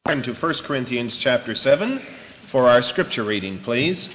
Turn to 1 Corinthians chapter 7 for our scripture reading, please.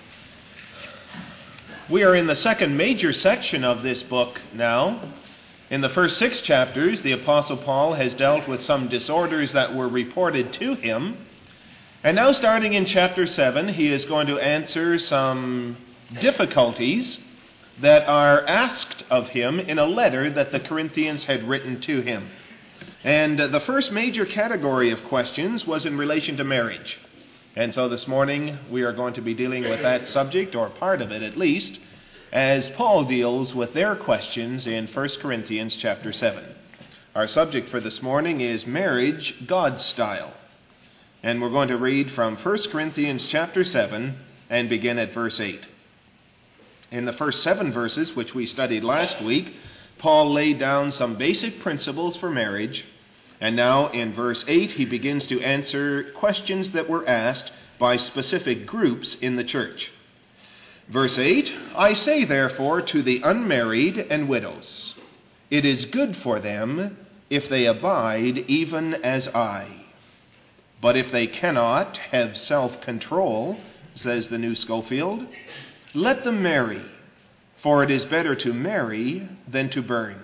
We are in the second major section of this book now. In the first 6 chapters, the Apostle Paul has dealt with some disorders that were reported to him. And now starting in chapter 7, he is going to answer some difficulties that are asked of him in a letter that the Corinthians had written to him. And the first major category of questions was in relation to marriage. And so this morning we are going to be dealing with that subject, or part of it at least, as Paul deals with their questions in 1 Corinthians chapter 7. Our subject for this morning is marriage, God's style. And we're going to read from 1 Corinthians chapter 7 and begin at verse 8. In the first 7 verses, which we studied last week, Paul laid down some basic principles for marriage. And now in verse 8, he begins to answer questions that were asked by specific groups in the church. Verse 8, I say therefore to the unmarried and widows, it is good for them if they abide even as I. But if they cannot have self-control, says the New Schofield, let them marry, for it is better to marry than to burn.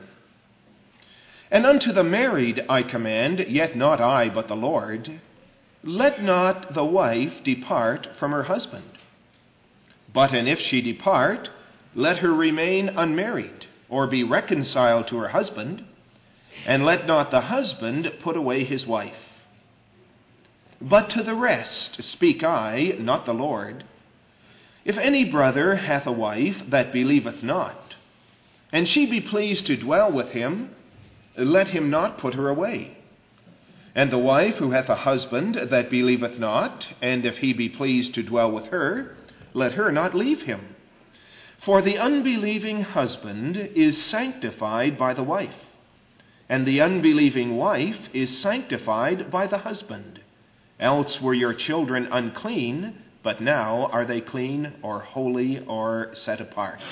And unto the married I command, yet not I, but the Lord, let not the wife depart from her husband. But and if she depart, let her remain unmarried, or be reconciled to her husband, and let not the husband put away his wife. But to the rest speak I, not the Lord. If any brother hath a wife that believeth not, and she be pleased to dwell with him, let him not put her away. And the wife who hath a husband that believeth not, and if he be pleased to dwell with her, let her not leave him. For the unbelieving husband is sanctified by the wife, and the unbelieving wife is sanctified by the husband. Else were your children unclean, but now are they clean, or holy, or set apart.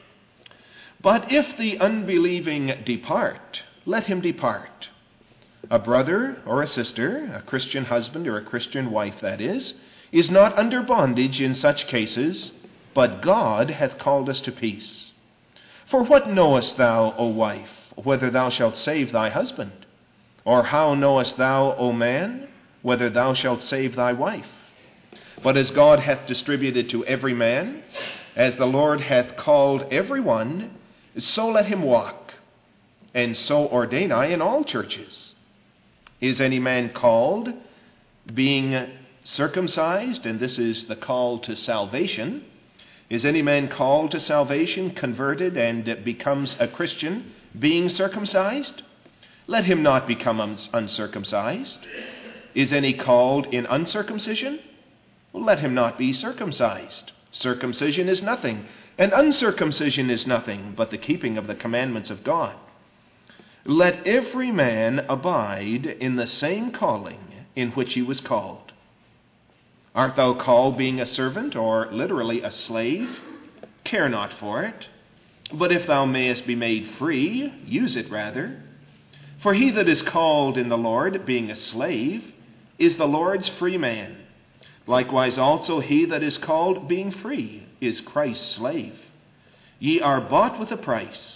But if the unbelieving depart, let him depart. A brother or a sister, a Christian husband or a Christian wife, that is not under bondage in such cases, but God hath called us to peace. For what knowest thou, O wife, whether thou shalt save thy husband? Or how knowest thou, O man, whether thou shalt save thy wife? But as God hath distributed to every man, as the Lord hath called every one, so let him walk. And so ordain I in all churches. Is any man called, being circumcised? And this is the call to salvation. Is any man called to salvation, converted, and becomes a Christian, being circumcised? Let him not become uncircumcised. Is any called in uncircumcision? Let him not be circumcised. Circumcision is nothing, and uncircumcision is nothing, but the keeping of the commandments of God. Let every man abide in the same calling in which he was called. Art thou called being a servant, or literally a slave? Care not for it. But if thou mayest be made free, use it rather. For he that is called in the Lord, being a slave, is the Lord's free man. Likewise also he that is called, being free, is Christ's slave. Ye are bought with a price.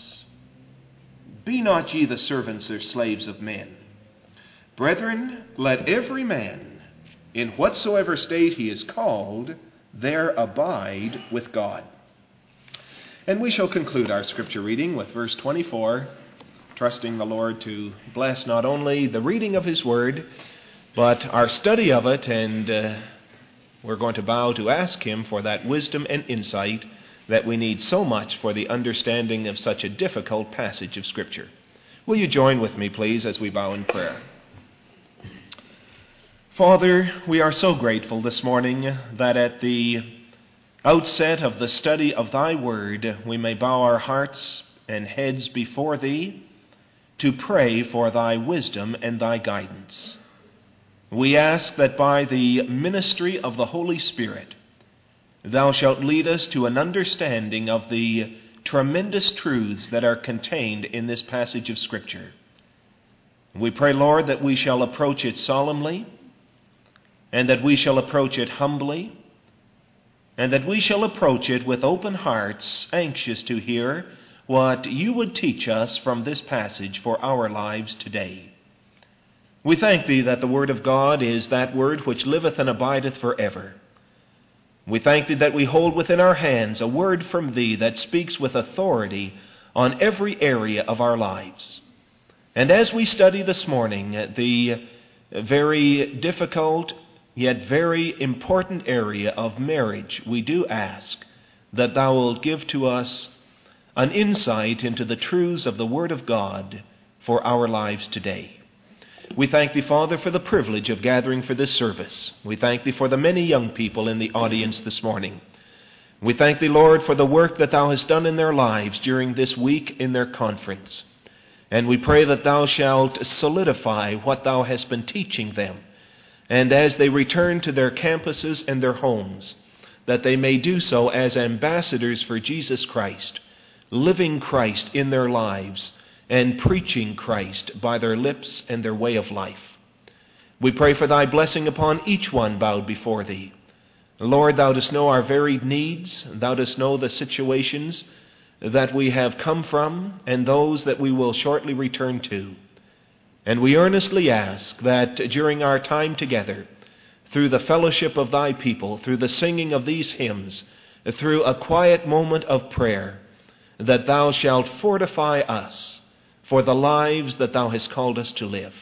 Be not ye the servants or slaves of men. Brethren, let every man, in whatsoever state he is called, there abide with God. And we shall conclude our scripture reading with verse 24, trusting the Lord to bless not only the reading of his word, but our study of it, and we're going to bow to ask him for that wisdom and insight that we need so much for the understanding of such a difficult passage of Scripture. Will you join with me, please, as we bow in prayer? Father, we are so grateful this morning that at the outset of the study of thy word, we may bow our hearts and heads before thee to pray for thy wisdom and thy guidance. We ask that by the ministry of the Holy Spirit, thou shalt lead us to an understanding of the tremendous truths that are contained in this passage of Scripture. We pray, Lord, that we shall approach it solemnly, and that we shall approach it humbly, and that we shall approach it with open hearts, anxious to hear what you would teach us from this passage for our lives today. We thank thee that the word of God is that word which liveth and abideth forever. We thank thee that we hold within our hands a word from thee that speaks with authority on every area of our lives. And as we study this morning the very difficult yet very important area of marriage, we do ask that thou wilt give to us an insight into the truths of the Word of God for our lives today. We thank thee, Father, for the privilege of gathering for this service. We thank thee for the many young people in the audience this morning. We thank thee, Lord, for the work that thou hast done in their lives during this week in their conference. And we pray that thou shalt solidify what thou hast been teaching them. And as they return to their campuses and their homes, that they may do so as ambassadors for Jesus Christ, living Christ in their lives and preaching Christ by their lips and their way of life. We pray for thy blessing upon each one bowed before thee. Lord, thou dost know our varied needs. Thou dost know the situations that we have come from and those that we will shortly return to. And we earnestly ask that during our time together, through the fellowship of thy people, through the singing of these hymns, through a quiet moment of prayer, that thou shalt fortify us for the lives that thou hast called us to live.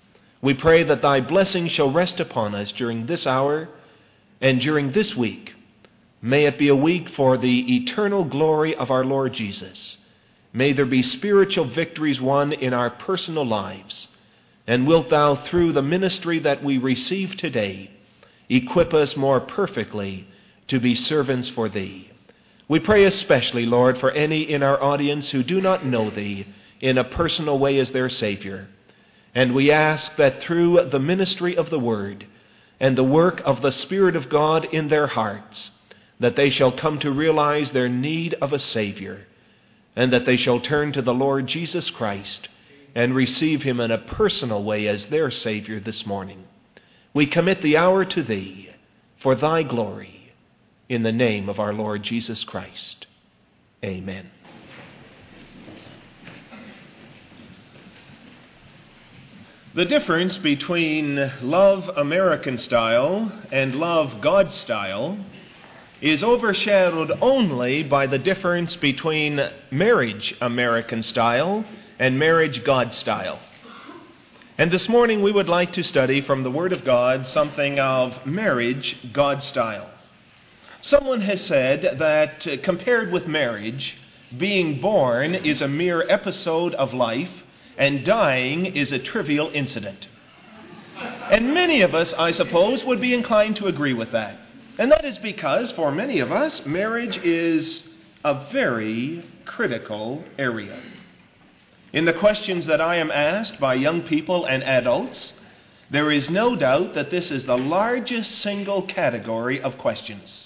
We pray that thy blessing shall rest upon us during this hour and during this week. May it be a week for the eternal glory of our Lord Jesus. May there be spiritual victories won in our personal lives. And wilt thou, through the ministry that we receive today, equip us more perfectly to be servants for thee. We pray especially, Lord, for any in our audience who do not know thee in a personal way as their Savior. And we ask that through the ministry of the Word and the work of the Spirit of God in their hearts, that they shall come to realize their need of a Savior, and that they shall turn to the Lord Jesus Christ and receive him in a personal way as their Savior this morning. We commit the hour to thee for thy glory, in the name of our Lord Jesus Christ. Amen. The difference between love American style and love God style is overshadowed only by the difference between marriage American style and marriage God style. And this morning we would like to study from the Word of God something of marriage God style. Someone has said that compared with marriage, being born is a mere episode of life and dying is a trivial incident. And many of us, I suppose, would be inclined to agree with that. And that is because, for many of us, marriage is a very critical area. In the questions that I am asked by young people and adults, there is no doubt that this is the largest single category of questions.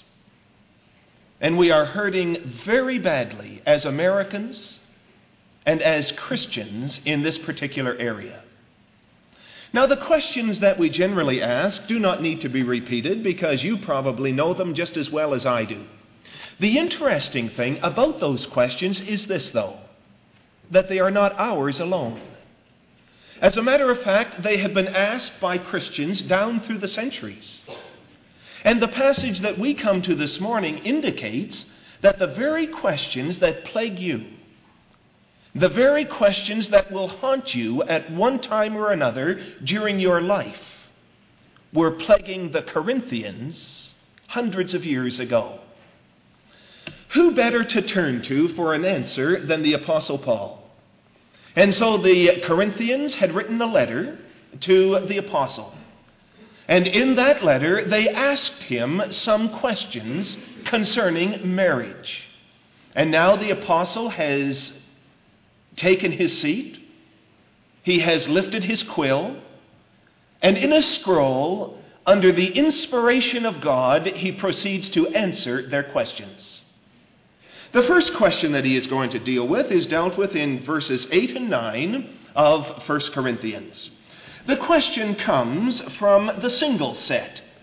And we are hurting very badly as Americans and as Christians in this particular area. Now, the questions that we generally ask do not need to be repeated because you probably know them just as well as I do. The interesting thing about those questions is this, though, that they are not ours alone. As a matter of fact, they have been asked by Christians down through the centuries. And the passage that we come to this morning indicates that the very questions that plague you, the very questions that will haunt you at one time or another during your life, were plaguing the Corinthians hundreds of years ago. Who better to turn to for an answer than the Apostle Paul? And so the Corinthians had written a letter to the Apostle. And in that letter, they asked him some questions concerning marriage. And now the Apostle has taken his seat. He has lifted his quill. And in a scroll, under the inspiration of God, he proceeds to answer their questions. The first question that he is going to deal with is dealt with in verses 8 and 9 of 1 Corinthians. The question comes from the single set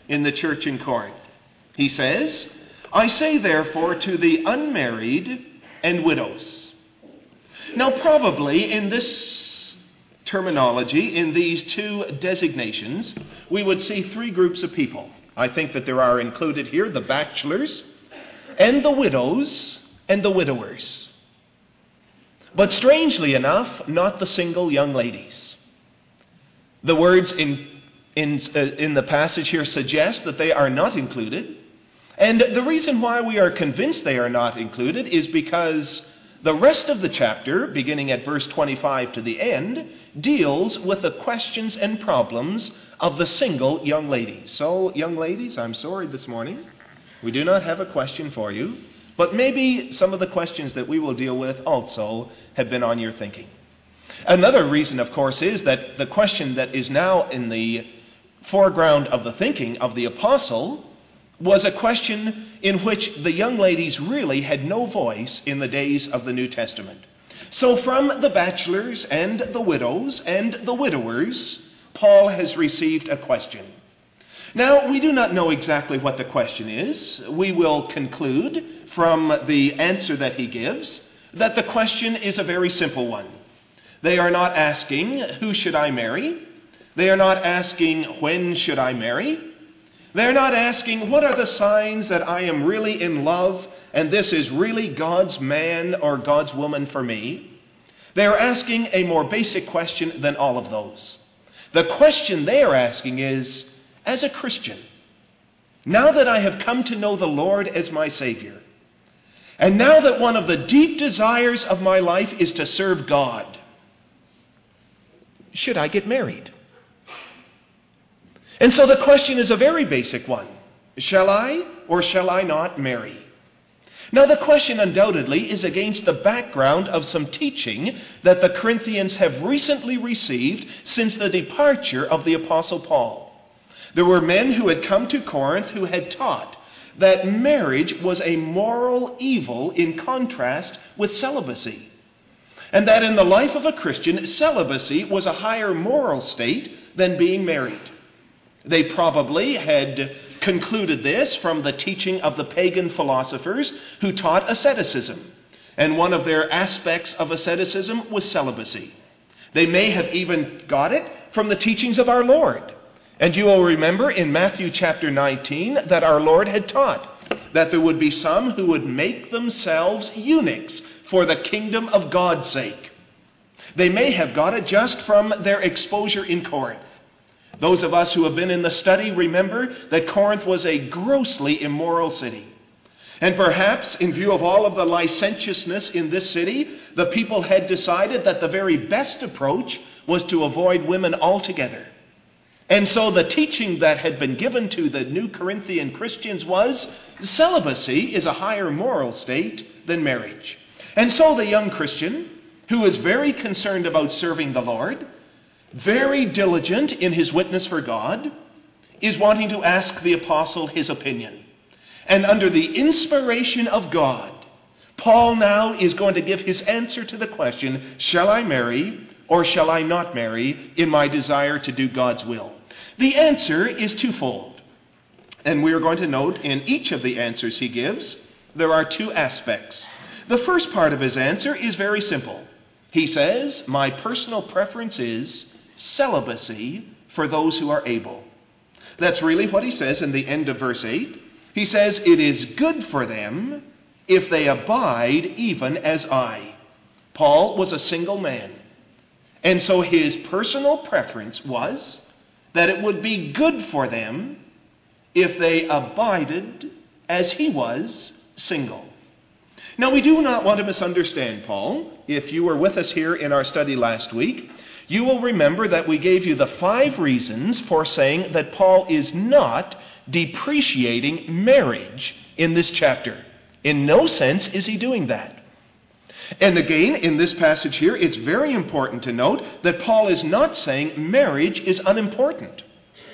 in the church in Corinth. He says, I say therefore to the unmarried and widows. Now probably in this terminology, in these two designations, we would see three groups of people. I think that there are included here the bachelors and the widows and the widowers. But strangely enough, not the single young ladies. The words in the passage here suggest that they are not included. And the reason why we are convinced they are not included is because the rest of the chapter, beginning at verse 25 to the end, deals with the questions and problems of the single young ladies. So, young ladies, I'm sorry this morning, we do not have a question for you, but maybe some of the questions that we will deal with also have been on your thinking. Another reason, of course, is that the question that is now in the foreground of the thinking of the apostle was a question in which the young ladies really had no voice in the days of the New Testament. So from the bachelors and the widows and the widowers, Paul has received a question. Now, we do not know exactly what the question is. We will conclude from the answer that he gives that the question is a very simple one. They are not asking, who should I marry? They are not asking, when should I marry? They're not asking, what are the signs that I am really in love and this is really God's man or God's woman for me? They're asking a more basic question than all of those. The question they are asking is, as a Christian, now that I have come to know the Lord as my Savior, and now that one of the deep desires of my life is to serve God, should I get married? And so the question is a very basic one. Shall I or shall I not marry? Now the question undoubtedly is against the background of some teaching that the Corinthians have recently received since the departure of the Apostle Paul. There were men who had come to Corinth who had taught that marriage was a moral evil in contrast with celibacy. And that in the life of a Christian, celibacy was a higher moral state than being married. They probably had concluded this from the teaching of the pagan philosophers who taught asceticism. And one of their aspects of asceticism was celibacy. They may have even got it from the teachings of our Lord. And you will remember in Matthew chapter 19 that our Lord had taught that there would be some who would make themselves eunuchs for the kingdom of God's sake. They may have got it just from their exposure in Corinth. Those of us who have been in the study remember that Corinth was a grossly immoral city. And perhaps, in view of all of the licentiousness in this city, the people had decided that the very best approach was to avoid women altogether. And so the teaching that had been given to the new Corinthian Christians was celibacy is a higher moral state than marriage. And so the young Christian, who is very concerned about serving the Lord, very diligent in his witness for God, is wanting to ask the apostle his opinion. And under the inspiration of God, Paul now is going to give his answer to the question, shall I marry or shall I not marry in my desire to do God's will? The answer is twofold. And we are going to note in each of the answers he gives, there are two aspects. The first part of his answer is very simple. He says, my personal preference is celibacy for those who are able. That's really what he says in the end of verse 8. He says, it is good for them if they abide even as I. Paul was a single man. And so his personal preference was that it would be good for them if they abided as he was single. Now, we do not want to misunderstand Paul. If you were with us here in our study last week, you will remember that we gave you the 5 reasons for saying that Paul is not depreciating marriage in this chapter. In no sense is he doing that. And again, in this passage here, it's very important to note that Paul is not saying marriage is unimportant.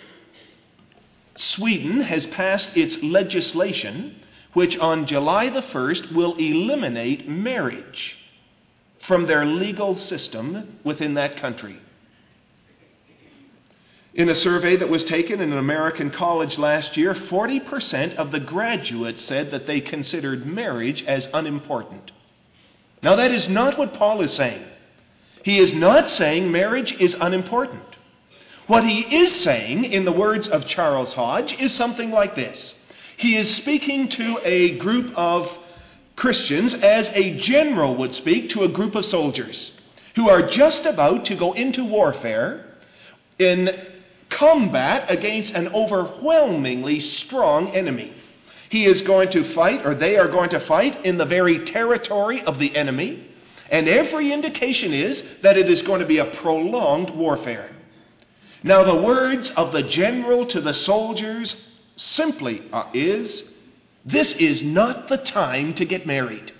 Sweden has passed its legislation which on July the 1st will eliminate marriage from their legal system within that country. In a survey that was taken in an American college last year, 40% of the graduates said that they considered marriage as unimportant. Now, that is not what Paul is saying. He is not saying marriage is unimportant. What he is saying, in the words of Charles Hodge, is something like this. He is speaking to a group of Christians as a general would speak to a group of soldiers who are just about to go into warfare in combat against an overwhelmingly strong enemy. He is going to fight, or they are going to fight, in the very territory of the enemy, and every indication is that it is going to be a prolonged warfare. Now, the words of the general to the soldiers simply is, this is not the time to get married.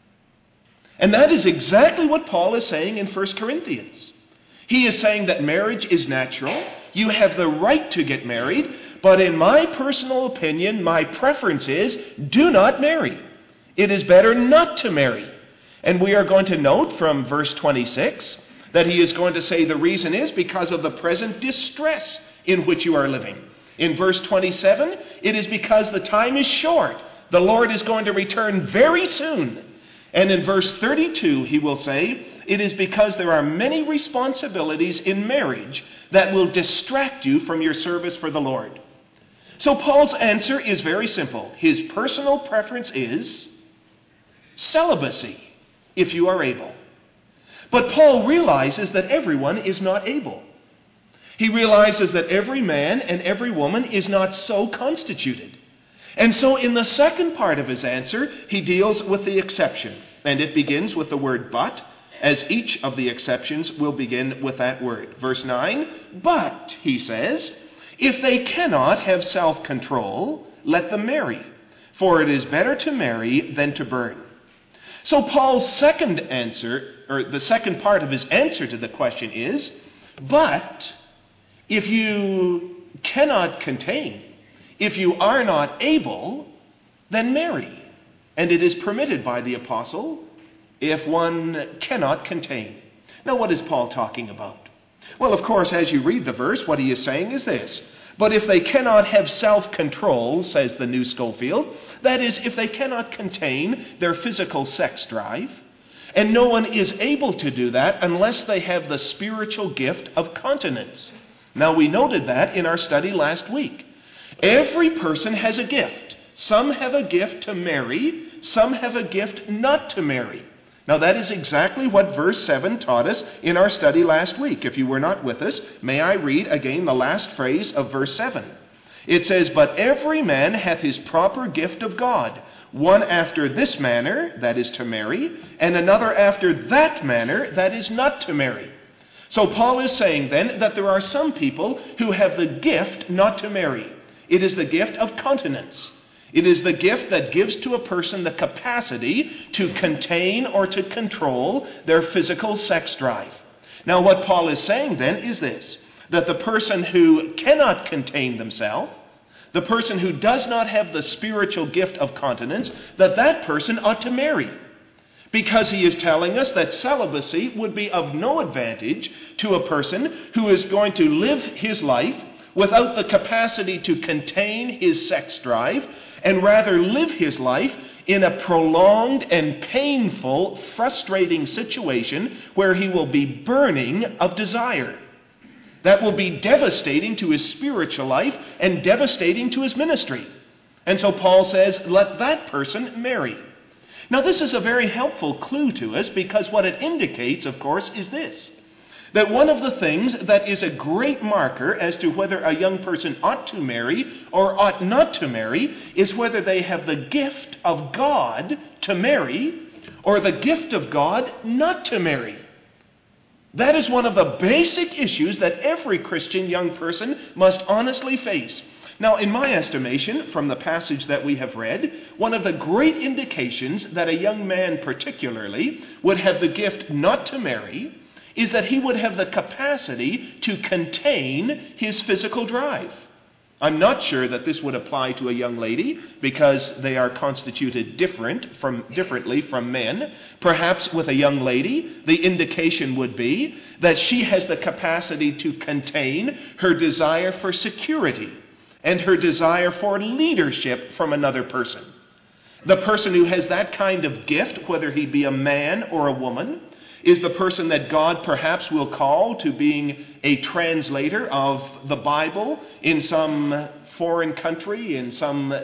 And that is exactly what Paul is saying in 1 Corinthians. He is saying that marriage is natural. You have the right to get married, but in my personal opinion, my preference is, do not marry. It is better not to marry. And we are going to note from verse 26 that he is going to say the reason is because of the present distress in which you are living. In verse 27, it is because the time is short. The Lord is going to return very soon. And in verse 32, he will say, it is because there are many responsibilities in marriage that will distract you from your service for the Lord. So Paul's answer is very simple. His personal preference is celibacy, if you are able. But Paul realizes that everyone is not able. He realizes that every man and every woman is not so constituted. And so in the second part of his answer, he deals with the exception. And it begins with the word but, as each of the exceptions will begin with that word. Verse 9, but, he says, if they cannot have self-control, let them marry, for it is better to marry than to burn. So Paul's second answer, or the second part of his answer to the question is, but if you cannot contain, if you are not able, then marry. And it is permitted by the apostle if one cannot contain. Now, what is Paul talking about? Well, of course, as you read the verse, what he is saying is this. But if they cannot have self-control, says the New Schofield, that is, if they cannot contain their physical sex drive, and no one is able to do that unless they have the spiritual gift of continence. Now, we noted that in our study last week. Every person has a gift. Some have a gift to marry, some have a gift not to marry. Now that is exactly what verse 7 taught us in our study last week. If you were not with us, may I read again the last phrase of verse 7. It says, but every man hath his proper gift of God, one after this manner, that is to marry, and another after that manner, that is not to marry. So Paul is saying then that there are some people who have the gift not to marry. It is the gift of continence. It is the gift that gives to a person the capacity to contain or to control their physical sex drive. Now, what Paul is saying then is this, that the person who cannot contain themselves, the person who does not have the spiritual gift of continence, that person ought to marry. Because he is telling us that celibacy would be of no advantage to a person who is going to live his life without the capacity to contain his sex drive, and rather live his life in a prolonged and painful, frustrating situation where he will be burning of desire. That will be devastating to his spiritual life and devastating to his ministry. And so Paul says, let that person marry. Now this is a very helpful clue to us, because what it indicates, of course, is this. That one of the things that is a great marker as to whether a young person ought to marry or ought not to marry is whether they have the gift of God to marry or the gift of God not to marry. That is one of the basic issues that every Christian young person must honestly face. Now, in my estimation, from the passage that we have read, one of the great indications that a young man particularly would have the gift not to marry is that he would have the capacity to contain his physical drive. I'm not sure that this would apply to a young lady because they are constituted differently from men. Perhaps with a young lady, the indication would be that she has the capacity to contain her desire for security and her desire for leadership from another person. The person who has that kind of gift, whether he be a man or a woman, is the person that God perhaps will call to being a translator of the Bible in some foreign country, in some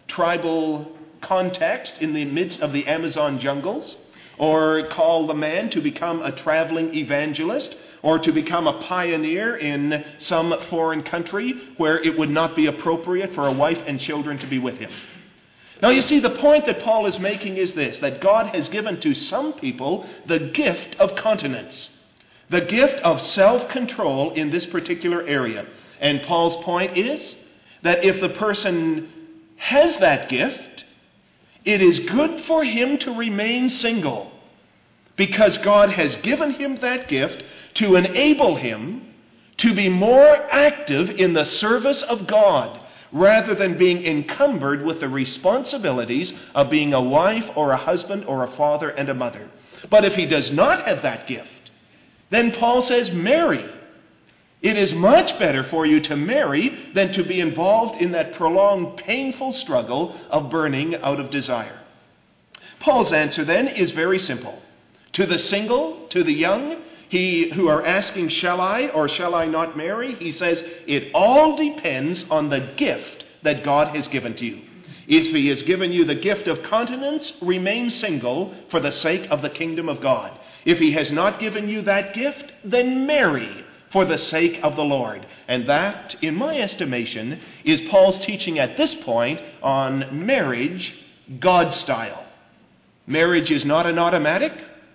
tribal context in the midst of the Amazon jungles, or call the man to become a traveling evangelist, or to become a pioneer in some foreign country where it would not be appropriate for a wife and children to be with him. Now you see, the point that Paul is making is this, that God has given to some people the gift of continence, the gift of self-control in this particular area. And Paul's point is that if the person has that gift, it is good for him to remain single, because God has given him that gift to enable him to be more active in the service of God, rather than being encumbered with the responsibilities of being a wife or a husband or a father and a mother. But if he does not have that gift, then Paul says, marry. It is much better for you to marry than to be involved in that prolonged, painful struggle of burning out of desire. Paul's answer then is very simple. To the single, to the young, who are asking, shall I or shall I not marry? He says, it all depends on the gift that God has given to you. If he has given you the gift of continence, remain single for the sake of the kingdom of God. If he has not given you that gift, then marry for the sake of the Lord. And that, in my estimation, is Paul's teaching at this point on marriage, God style. Marriage is not an automatic.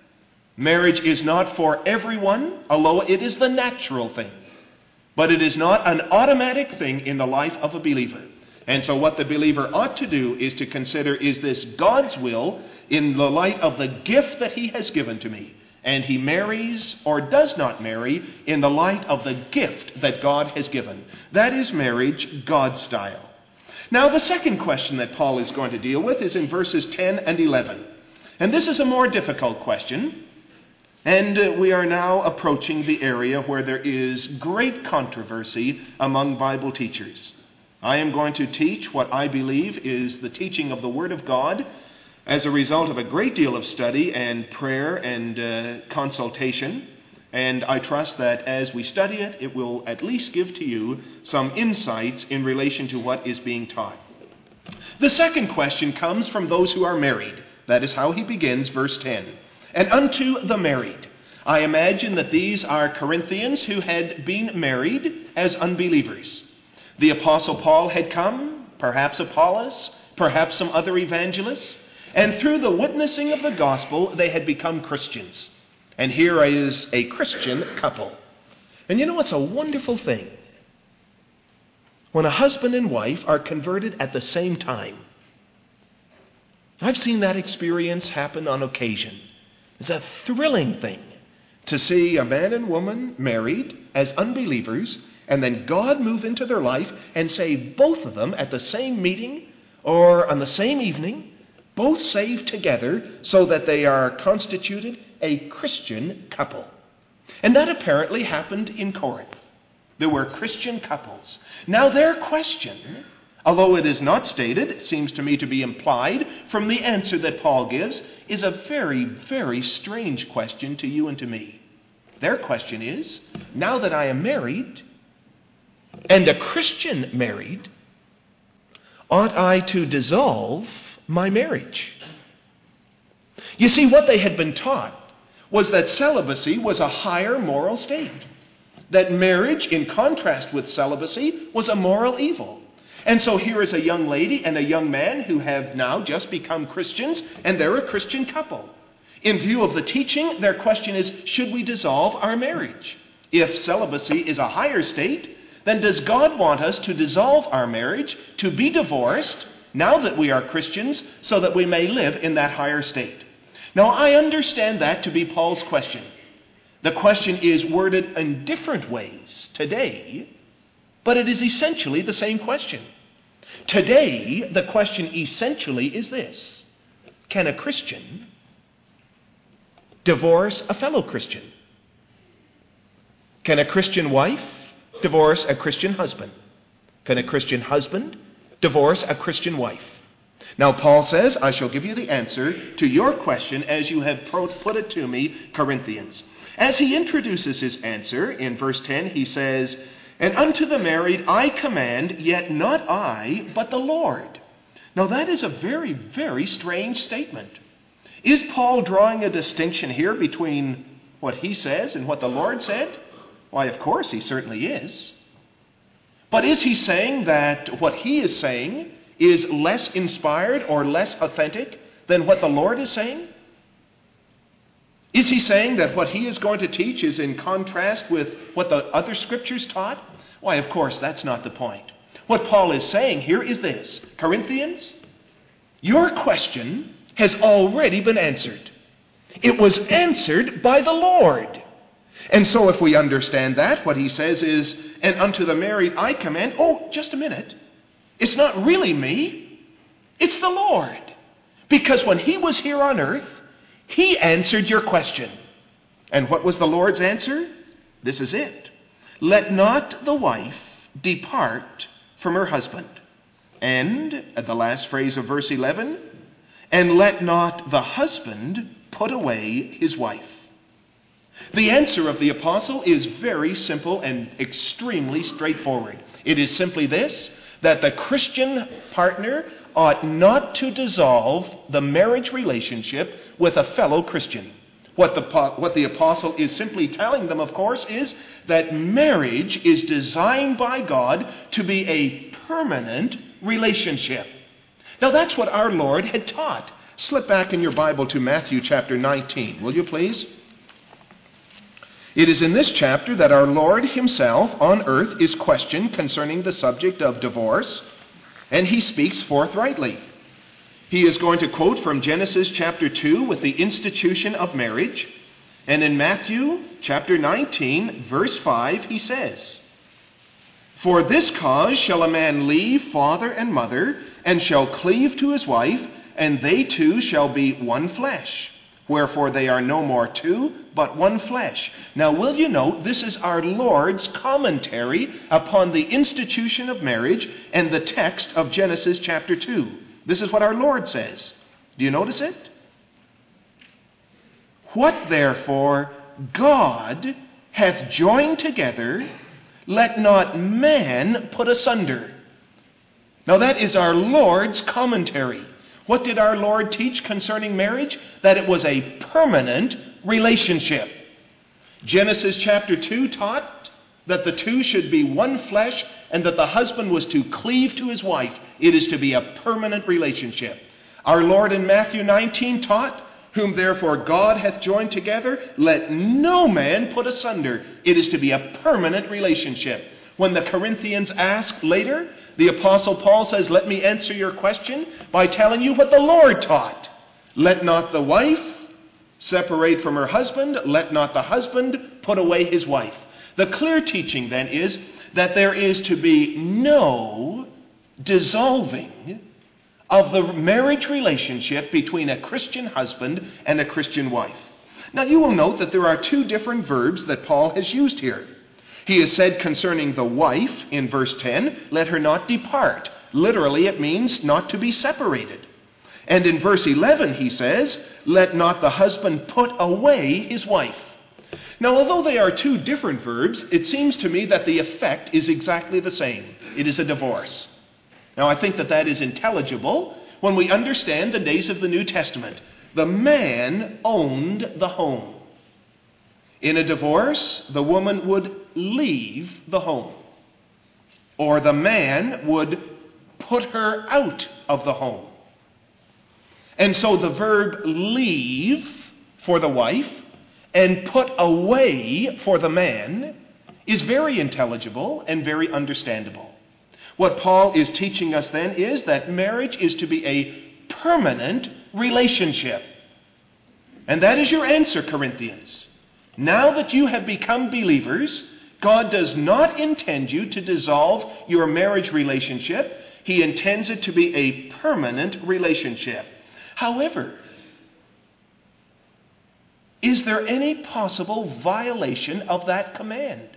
Marriage is not for everyone, although it is the natural thing. But it is not an automatic thing in the life of a believer. And so what the believer ought to do is to consider, is this God's will in the light of the gift that he has given to me? And he marries or does not marry in the light of the gift that God has given. That is marriage, God style. Now the second question that Paul is going to deal with is in verses 10 and 11. And this is a more difficult question. And we are now approaching the area where there is great controversy among Bible teachers. I am going to teach what I believe is the teaching of the Word of God as a result of a great deal of study and prayer and consultation. And I trust that as we study it, it will at least give to you some insights in relation to what is being taught. The second question comes from those who are married. That is how he begins, verse 10. And unto the married. I imagine that these are Corinthians who had been married as unbelievers. The Apostle Paul had come, perhaps Apollos, perhaps some other evangelists, and through the witnessing of the gospel, they had become Christians. And here is a Christian couple. And you know, it's a wonderful thing when a husband and wife are converted at the same time. I've seen that experience happen on occasion. It's a thrilling thing to see a man and woman married as unbelievers, and then God move into their life and save both of them at the same meeting or on the same evening, both saved together so that they are constituted a Christian couple. And that apparently happened in Corinth. There were Christian couples. Now their question, although it is not stated, it seems to me to be implied from the answer that Paul gives, is a very, very strange question to you and to me. Their question is, now that I am married, and a Christian married, ought I to dissolve my marriage? You see, what they had been taught was that celibacy was a higher moral state. That marriage, in contrast with celibacy, was a moral evil. And so here is a young lady and a young man who have now just become Christians, and they're a Christian couple. In view of the teaching, their question is, should we dissolve our marriage? If celibacy is a higher state, then does God want us to dissolve our marriage, to be divorced, now that we are Christians, so that we may live in that higher state? Now, I understand that to be Paul's question. The question is worded in different ways today, but it is essentially the same question. Today, the question essentially is this: can a Christian divorce a fellow Christian? Can a Christian wife divorce a Christian husband? Can a Christian husband divorce a Christian wife? Now, Paul says, I shall give you the answer to your question as you have put it to me, Corinthians. As he introduces his answer in verse 10, he says, and unto the married I command, yet not I, but the Lord. Now, that is a very, very strange statement. Is Paul drawing a distinction here between what he says and what the Lord said? Why, of course, he certainly is. But is he saying that what he is saying is less inspired or less authentic than what the Lord is saying? Is he saying that what he is going to teach is in contrast with what the other scriptures taught? Why, of course, that's not the point. What Paul is saying here is this: Corinthians, your question has already been answered. It was answered by the Lord. And so if we understand that, what he says is, and unto the married I command, oh, just a minute. It's not really me. It's the Lord. Because when he was here on earth, he answered your question. And what was the Lord's answer? This is it. Let not the wife depart from her husband. And, at the last phrase of verse 11, and let not the husband put away his wife. The answer of the apostle is very simple and extremely straightforward. It is simply this: that the Christian partner ought not to dissolve the marriage relationship with a fellow Christian. What the apostle is simply telling them, of course, is that marriage is designed by God to be a permanent relationship. Now, that's what our Lord had taught. Slip back in your Bible to Matthew chapter 19, will you please? It is in this chapter that our Lord himself on earth is questioned concerning the subject of divorce, and he speaks forthrightly. He is going to quote from Genesis chapter 2 with the institution of marriage, and in Matthew chapter 19, verse 5, he says, for this cause shall a man leave father and mother, and shall cleave to his wife, and they two shall be one flesh. Wherefore they are no more two, but one flesh. Now, will you note, this is our Lord's commentary upon the institution of marriage and the text of Genesis chapter 2. This is what our Lord says. Do you notice it? What therefore God hath joined together, let not man put asunder. Now, that is our Lord's commentary. What did our Lord teach concerning marriage? That it was a permanent relationship. Genesis chapter 2 taught that the two should be one flesh and that the husband was to cleave to his wife. It is to be a permanent relationship. Our Lord in Matthew 19 taught, whom therefore God hath joined together, let no man put asunder. It is to be a permanent relationship. When the Corinthians ask later, the Apostle Paul says, let me answer your question by telling you what the Lord taught. Let not the wife separate from her husband. Let not the husband put away his wife. The clear teaching then is that there is to be no dissolving of the marriage relationship between a Christian husband and a Christian wife. Now, you will note that there are two different verbs that Paul has used here. He has said concerning the wife in verse 10, let her not depart. Literally, it means not to be separated. And in verse 11, he says, let not the husband put away his wife. Now, although they are two different verbs, it seems to me that the effect is exactly the same. It is a divorce. Now, I think that is intelligible when we understand the days of the New Testament. The man owned the home. In a divorce, the woman would leave the home, or the man would put her out of the home. And so the verb leave for the wife and put away for the man is very intelligible and very understandable. What Paul is teaching us then is that marriage is to be a permanent relationship. And that is your answer, Corinthians. Now that you have become believers, God does not intend you to dissolve your marriage relationship. He intends it to be a permanent relationship. However, is there any possible violation of that command?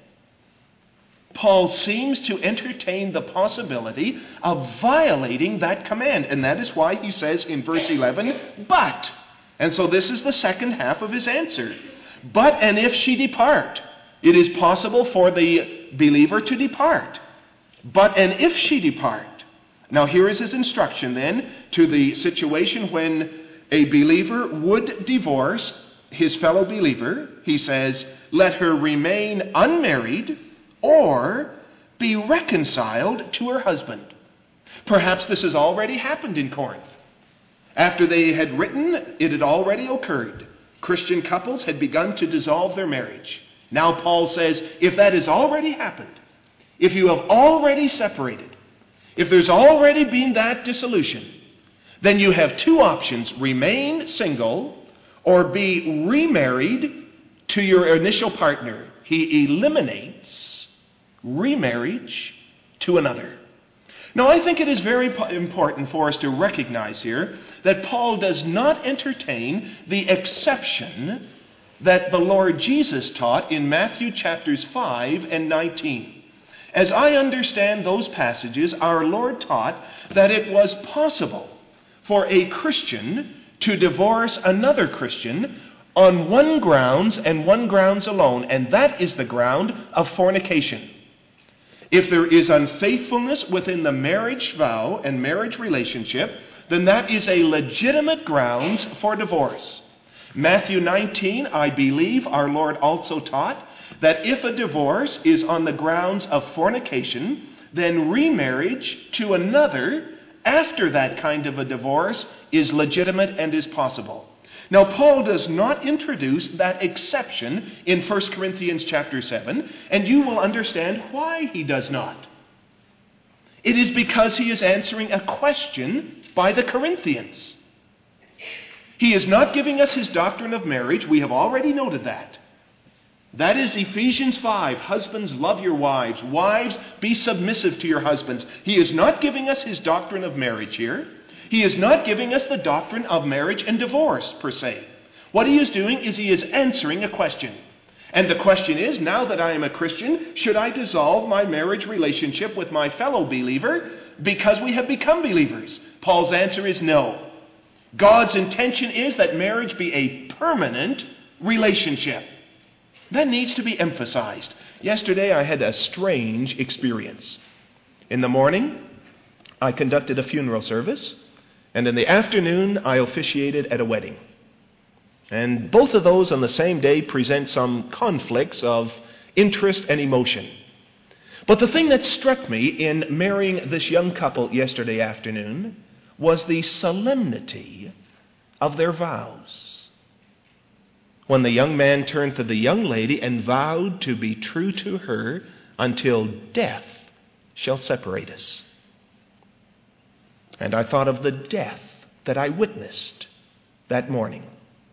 Paul seems to entertain the possibility of violating that command. And that is why he says in verse 11, but. And so this is the second half of his answer. But, and if she depart. It is possible for the believer to depart. But, and if she depart. Now here is his instruction then to the situation when a believer would divorce his fellow believer. He says, let her remain unmarried or be reconciled to her husband. Perhaps this has already happened in Corinth. After they had written, it had already occurred. Christian couples had begun to dissolve their marriage. Now Paul says, if that has already happened, if you have already separated, if there's already been that dissolution, then you have two options: remain single or be remarried to your initial partner. He eliminates remarriage to another. Now, I think it is very important for us to recognize here that Paul does not entertain the exception that the Lord Jesus taught in Matthew chapters 5 and 19. As I understand those passages, our Lord taught that it was possible for a Christian to divorce another Christian on one grounds and one grounds alone, and that is the ground of fornication. If there is unfaithfulness within the marriage vow and marriage relationship, then that is a legitimate grounds for divorce. Matthew 19, I believe our Lord also taught that if a divorce is on the grounds of fornication, then remarriage to another after that kind of a divorce is legitimate and is possible. Now, Paul does not introduce that exception in 1 Corinthians chapter 7, and you will understand why he does not. It is because he is answering a question by the Corinthians. He is not giving us his doctrine of marriage. We have already noted that. That is Ephesians 5. Husbands, love your wives. Wives, be submissive to your husbands. He is not giving us his doctrine of marriage here. He is not giving us the doctrine of marriage and divorce, per se. What he is doing is he is answering a question. And the question is, now that I am a Christian, should I dissolve my marriage relationship with my fellow believer because we have become believers? Paul's answer is no. God's intention is that marriage be a permanent relationship. That needs to be emphasized. Yesterday I had a strange experience. In the morning, I conducted a funeral service. And in the afternoon, I officiated at a wedding. And both of those on the same day present some conflicts of interest and emotion. But the thing that struck me in marrying this young couple yesterday afternoon was the solemnity of their vows. When the young man turned to the young lady and vowed to be true to her until death shall separate us. And I thought of the death that I witnessed that morning.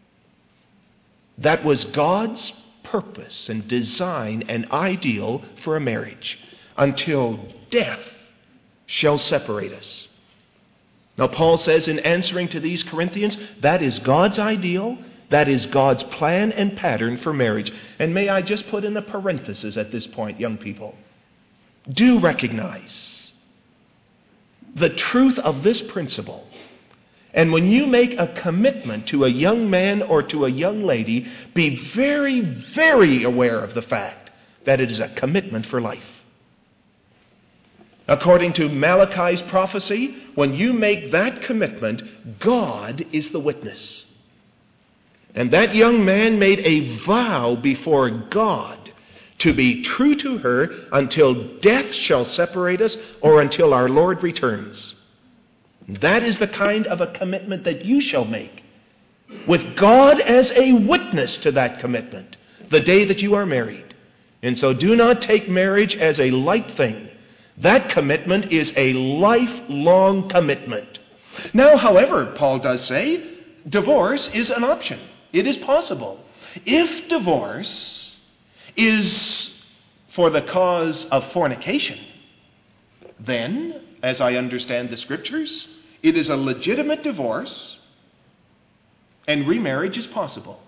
That was God's purpose and design and ideal for a marriage, until death shall separate us. Now, Paul says in answering to these Corinthians, that is God's ideal, that is God's plan and pattern for marriage. And may I just put in a parenthesis at this point, young people. Do recognize the truth of this principle. And when you make a commitment to a young man or to a young lady, be very, very aware of the fact that it is a commitment for life. According to Malachi's prophecy, when you make that commitment, God is the witness. And that young man made a vow before God to be true to her until death shall separate us or until our Lord returns. That is the kind of a commitment that you shall make, with God as a witness to that commitment, the day that you are married. And so do not take marriage as a light thing. That commitment is a lifelong commitment. Now, however, Paul does say, divorce is an option. It is possible. If divorce is for the cause of fornication, then, as I understand the Scriptures, it is a legitimate divorce and remarriage is possible.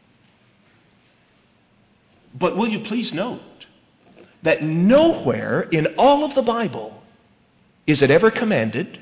But will you please note that nowhere in all of the Bible is it ever commanded,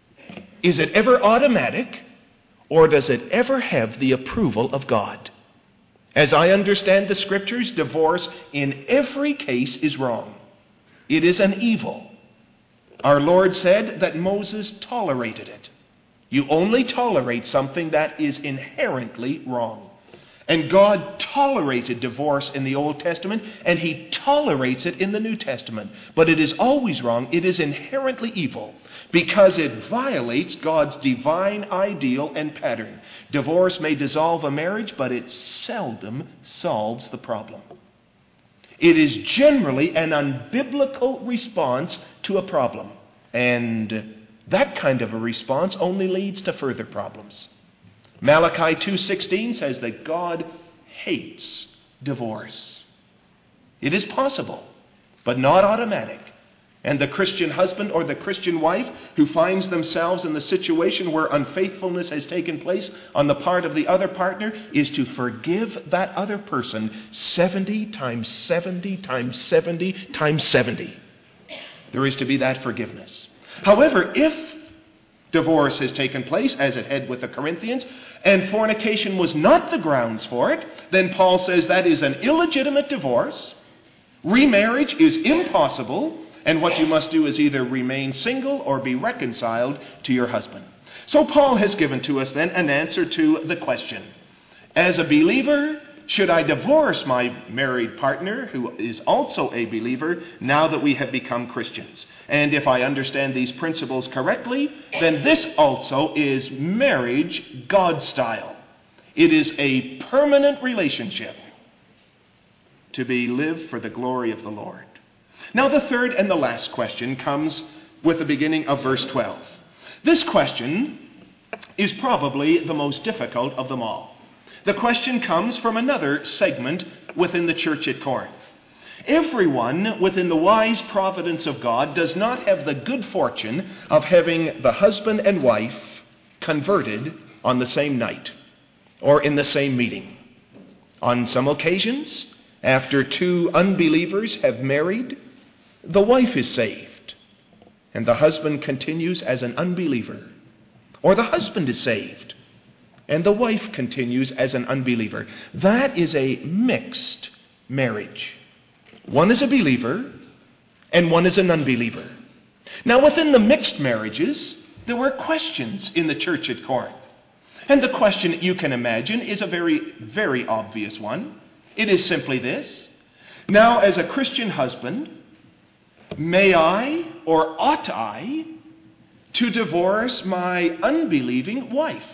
is it ever automatic, or does it ever have the approval of God? As I understand the Scriptures, divorce in every case is wrong. It is an evil. Our Lord said that Moses tolerated it. You only tolerate something that is inherently wrong. And God tolerated divorce in the Old Testament, and He tolerates it in the New Testament. But it is always wrong. It is inherently evil because it violates God's divine ideal and pattern. Divorce may dissolve a marriage, but it seldom solves the problem. It is generally an unbiblical response to a problem. And that kind of a response only leads to further problems. Malachi 2:16 says that God hates divorce. It is possible, but not automatic. And the Christian husband or the Christian wife who finds themselves in the situation where unfaithfulness has taken place on the part of the other partner is to forgive that other person 70 times 70 times 70 times 70. There is to be that forgiveness. However, if divorce has taken place, as it had with the Corinthians, and fornication was not the grounds for it, then Paul says that is an illegitimate divorce. Remarriage is impossible, and what you must do is either remain single or be reconciled to your husband. So Paul has given to us then an answer to the question. As a believer, should I divorce my married partner who is also a believer now that we have become Christians? And if I understand these principles correctly, then this also is marriage God style. It is a permanent relationship to be lived for the glory of the Lord. Now the third and the last question comes with the beginning of verse 12. This question is probably the most difficult of them all. The question comes from another segment within the church at Corinth. Everyone within the wise providence of God does not have the good fortune of having the husband and wife converted on the same night or in the same meeting. On some occasions, after two unbelievers have married, the wife is saved and the husband continues as an unbeliever. Or the husband is saved and the wife continues as an unbeliever. That is a mixed marriage. One is a believer and one is an unbeliever. Now within the mixed marriages, there were questions in the church at Corinth. And the question, you can imagine, is a very, very obvious one. It is simply this. Now, as a Christian husband, may I or ought I to divorce my unbelieving wife?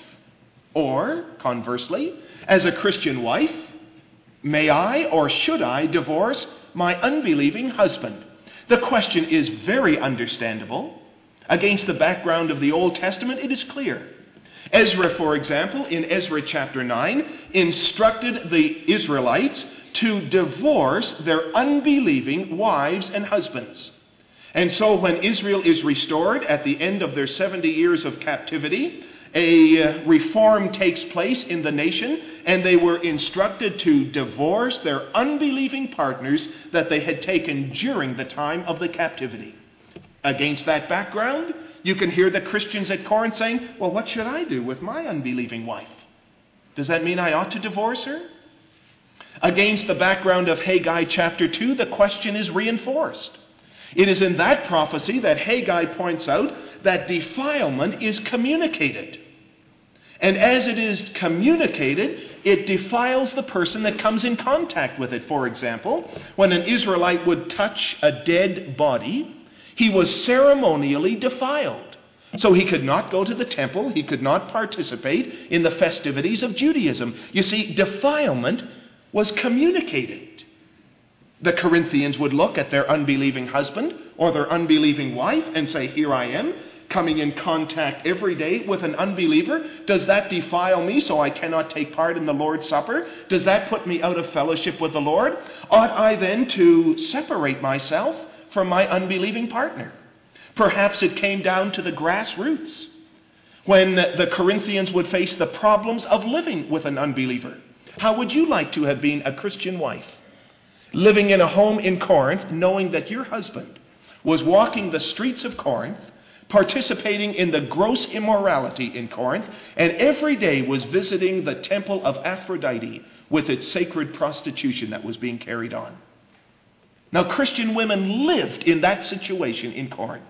Or, conversely, as a Christian wife, may I or should I divorce my unbelieving husband? The question is very understandable. Against the background of the Old Testament, it is clear. Ezra, for example, in Ezra chapter 9, instructed the Israelites to divorce their unbelieving wives and husbands. And so when Israel is restored at the end of their 70 years of captivity, a reform takes place in the nation, and they were instructed to divorce their unbelieving partners that they had taken during the time of the captivity. Against that background, you can hear the Christians at Corinth saying, well, what should I do with my unbelieving wife? Does that mean I ought to divorce her? Against the background of Haggai chapter 2, the question is reinforced. It is in that prophecy that Haggai points out that defilement is communicated. And as it is communicated, it defiles the person that comes in contact with it. For example, when an Israelite would touch a dead body, he was ceremonially defiled. So he could not go to the temple, he could not participate in the festivities of Judaism. You see, defilement was communicated. The Corinthians would look at their unbelieving husband or their unbelieving wife and say, here I am, coming in contact every day with an unbeliever, does that defile me so I cannot take part in the Lord's Supper? Does that put me out of fellowship with the Lord? Ought I then to separate myself from my unbelieving partner? Perhaps it came down to the grassroots when the Corinthians would face the problems of living with an unbeliever. How would you like to have been a Christian wife, living in a home in Corinth, knowing that your husband was walking the streets of Corinth, participating in the gross immorality in Corinth, and every day was visiting the temple of Aphrodite with its sacred prostitution that was being carried on? Now, Christian women lived in that situation in Corinth.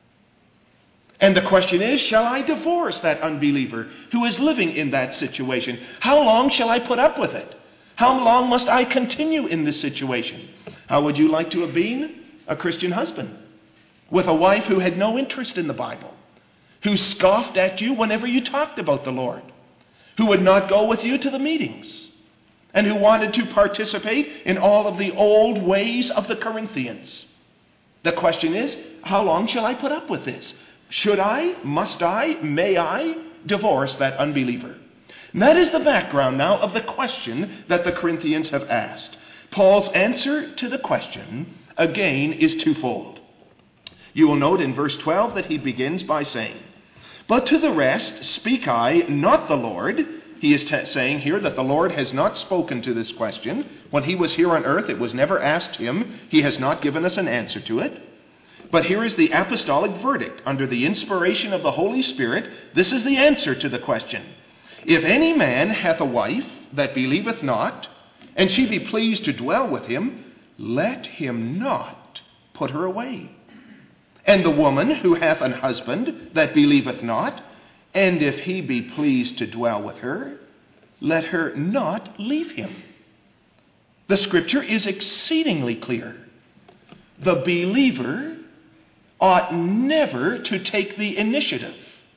And the question is, shall I divorce that unbeliever who is living in that situation? How long shall I put up with it? How long must I continue in this situation? How would you like to have been a Christian husband with a wife who had no interest in the Bible, who scoffed at you whenever you talked about the Lord, who would not go with you to the meetings, and who wanted to participate in all of the old ways of the Corinthians? The question is, how long shall I put up with this? Should I, must I, may I divorce that unbeliever? And that is the background now of the question that the Corinthians have asked. Paul's answer to the question, again, is twofold. You will note in verse 12 that he begins by saying, "But to the rest speak I, not the Lord." He is saying here that the Lord has not spoken to this question. When he was here on earth, it was never asked him. He has not given us an answer to it. But here is the apostolic verdict. Under the inspiration of the Holy Spirit, this is the answer to the question. "If any man hath a wife that believeth not, and she be pleased to dwell with him, let him not put her away. And the woman who hath an husband that believeth not, and if he be pleased to dwell with her, let her not leave him." The scripture is exceedingly clear. The believer ought never to take the initiative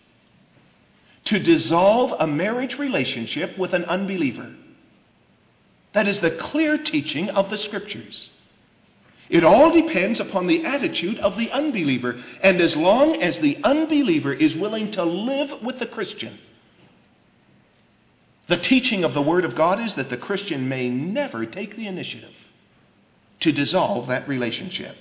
to dissolve a marriage relationship with an unbeliever. That is the clear teaching of the scriptures. It all depends upon the attitude of the unbeliever. And as long as the unbeliever is willing to live with the Christian, the teaching of the Word of God is that the Christian may never take the initiative to dissolve that relationship.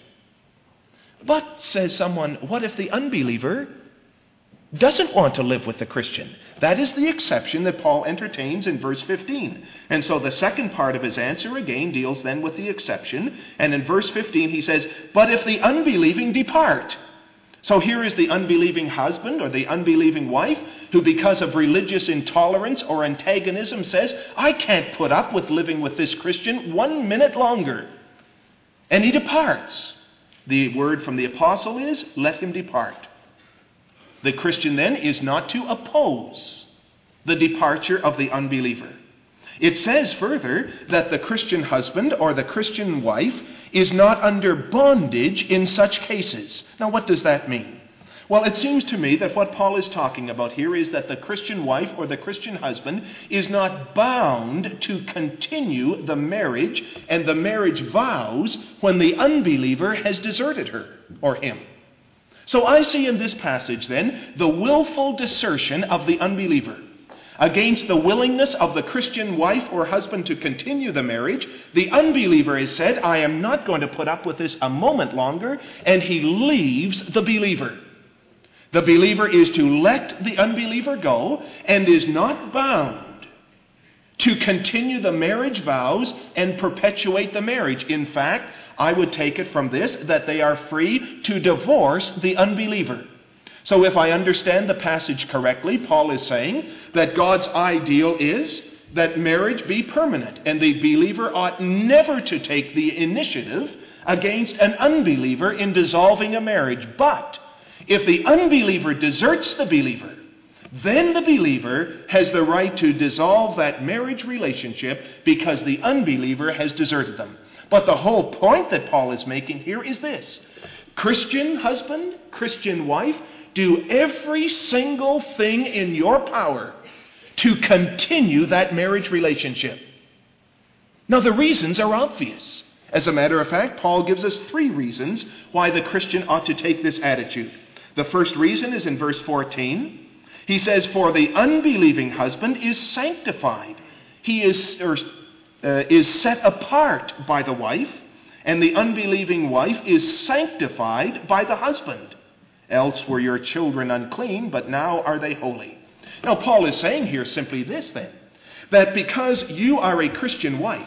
But, says someone, what if the unbeliever doesn't want to live with the Christian? That is the exception that Paul entertains in verse 15. And so the second part of his answer again deals then with the exception. And in verse 15 he says, "But if the unbelieving depart." So here is the unbelieving husband or the unbelieving wife who, because of religious intolerance or antagonism, says, "I can't put up with living with this Christian 1 minute longer." And he departs. The word from the apostle is, "Let him depart." The Christian then is not to oppose the departure of the unbeliever. It says further that the Christian husband or the Christian wife is not under bondage in such cases. Now, what does that mean? Well, it seems to me that what Paul is talking about here is that the Christian wife or the Christian husband is not bound to continue the marriage and the marriage vows when the unbeliever has deserted her or him. So I see in this passage then the willful desertion of the unbeliever. Against the willingness of the Christian wife or husband to continue the marriage, the unbeliever has said, "I am not going to put up with this a moment longer," and he leaves the believer. The believer is to let the unbeliever go and is not bound to continue the marriage vows and perpetuate the marriage. In fact, I would take it from this that they are free to divorce the unbeliever. So if I understand the passage correctly, Paul is saying that God's ideal is that marriage be permanent, and the believer ought never to take the initiative against an unbeliever in dissolving a marriage. But if the unbeliever deserts the believer, then the believer has the right to dissolve that marriage relationship because the unbeliever has deserted them. But the whole point that Paul is making here is this: Christian husband, Christian wife, do every single thing in your power to continue that marriage relationship. Now, the reasons are obvious. As a matter of fact, Paul gives us 3 reasons why the Christian ought to take this attitude. The first reason is in verse 14. He says, "For the unbelieving husband is sanctified." He is set apart by the wife, and the unbelieving wife is sanctified by the husband. "Else were your children unclean, but now are they holy." Now, Paul is saying here simply this then, that because you are a Christian wife,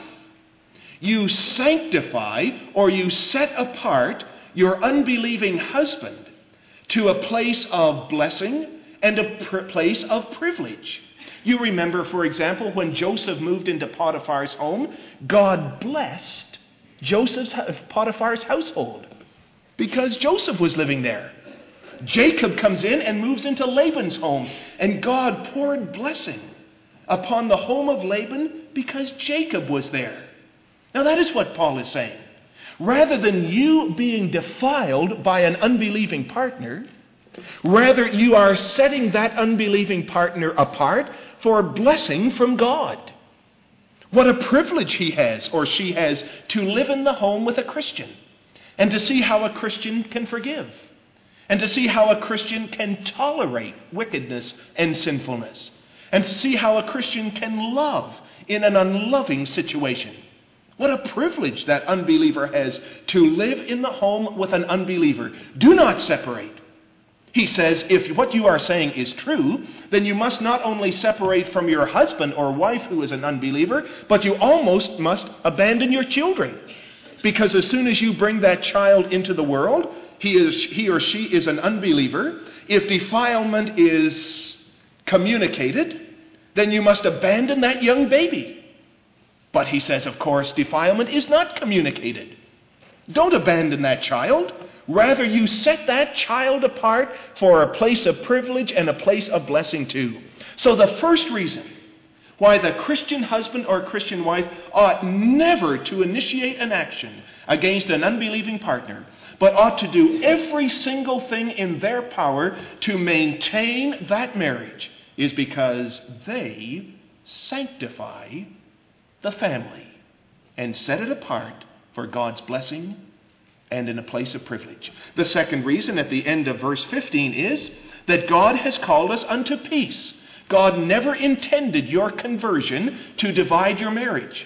you sanctify or you set apart your unbelieving husband to a place of blessing and a place of privilege. You remember, for example, when Joseph moved into Potiphar's home, God blessed Potiphar's household because Joseph was living there. Jacob comes in and moves into Laban's home, and God poured blessing upon the home of Laban because Jacob was there. Now that is what Paul is saying. Rather than you being defiled by an unbelieving partner, rather you are setting that unbelieving partner apart for blessing from God. What a privilege he has or she has to live in the home with a Christian and to see how a Christian can forgive and to see how a Christian can tolerate wickedness and sinfulness and to see how a Christian can love in an unloving situation. What a privilege that unbeliever has to live in the home with an unbeliever. Do not separate. He says, if what you are saying is true, then you must not only separate from your husband or wife who is an unbeliever, but you almost must abandon your children. Because as soon as you bring that child into the world, he or she is an unbeliever. If defilement is communicated, then you must abandon that young baby. But he says, of course, defilement is not communicated. Don't abandon that child. Rather, you set that child apart for a place of privilege and a place of blessing too. So the first reason why the Christian husband or Christian wife ought never to initiate an action against an unbelieving partner, but ought to do every single thing in their power to maintain that marriage, is because they sanctify the family and set it apart for God's blessing and in a place of privilege. The second reason at the end of verse 15 is that God has called us unto peace. God never intended your conversion to divide your marriage.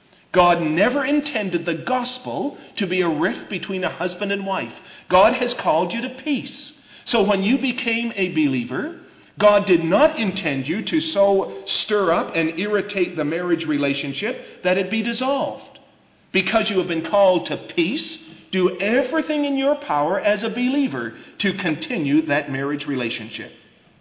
God never intended the gospel to be a rift between a husband and wife. God has called you to peace. So when you became a believer, God did not intend you to so stir up and irritate the marriage relationship that it be dissolved. Because you have been called to peace, do everything in your power as a believer to continue that marriage relationship.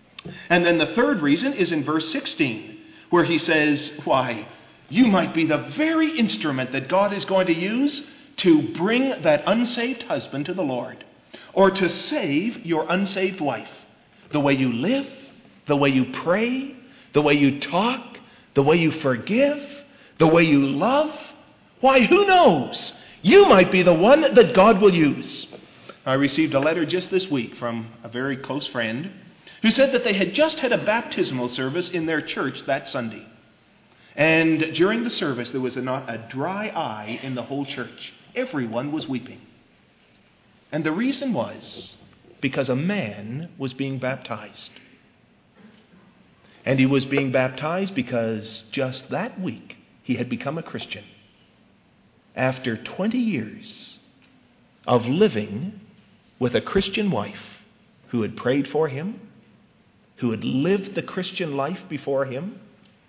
And then the third reason is in verse 16, where he says, why, you might be the very instrument that God is going to use to bring that unsaved husband to the Lord, or to save your unsaved wife. The way you live, the way you pray, the way you talk, the way you forgive, the way you love. Why, who knows? You might be the one that God will use. I received a letter just this week from a very close friend who said that they had just had a baptismal service in their church that Sunday. And during the service, there was not a dry eye in the whole church. Everyone was weeping. And the reason was because a man was being baptized. And he was being baptized because just that week he had become a Christian. After 20 years of living with a Christian wife who had prayed for him, who had lived the Christian life before him,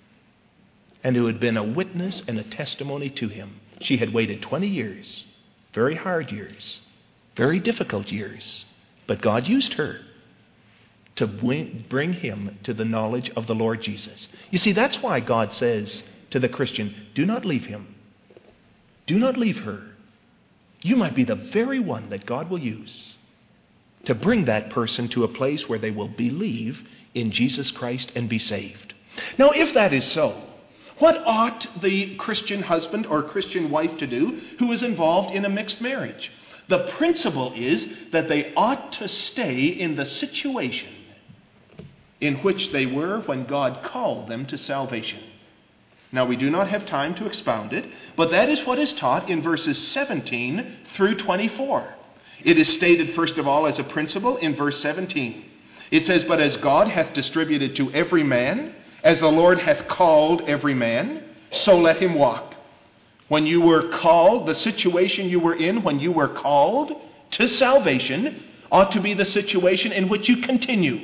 and who had been a witness and a testimony to him. She had waited 20 years, very hard years, very difficult years, but God used her to bring him to the knowledge of the Lord Jesus. You see, that's why God says to the Christian, do not leave him. Do not leave her. You might be the very one that God will use to bring that person to a place where they will believe in Jesus Christ and be saved. Now, if that is so, what ought the Christian husband or Christian wife to do who is involved in a mixed marriage? The principle is that they ought to stay in the situation in which they were when God called them to salvation. Now, we do not have time to expound it, but that is what is taught in verses 17 through 24. It is stated, first of all, as a principle in verse 17. It says, "But as God hath distributed to every man, as the Lord hath called every man, so let him walk." When you were called, the situation you were in when you were called to salvation ought to be the situation in which you continue.